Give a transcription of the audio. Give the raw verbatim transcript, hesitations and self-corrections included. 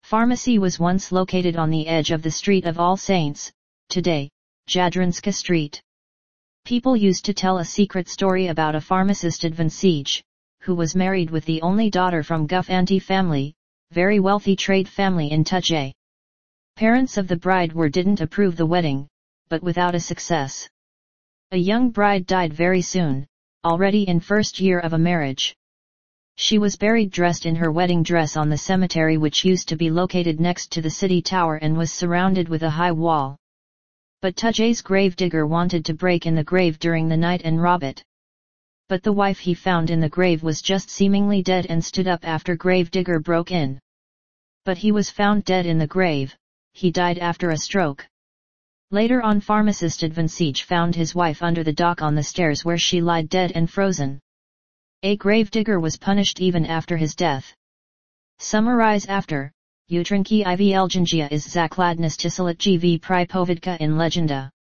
Pharmacy was once located on the edge of the Street of All Saints, today, Jadranska Street. People used to tell a secret story about a pharmacist Advancij, who was married with the only daughter from Gufanti family, very wealthy trade family in Tujay. Parents of the bride were didn't approve the wedding, but without a success. A young bride died very soon, already in first year of a marriage. She was buried dressed in her wedding dress on the cemetery which used to be located next to the city tower and was surrounded with a high wall. But Tujay's grave digger wanted to break in the grave during the night and rob it. But the wife he found in the grave was just seemingly dead and stood up after grave digger broke in. But he was found dead in the grave, he died after a stroke. Later on pharmacist Advancij found his wife under the dock on the stairs where she lied dead and frozen. A grave digger was punished even after his death. Summarize after, Utrinki I V Elgingia is zakladnas tisalat G V pripovidka in legenda.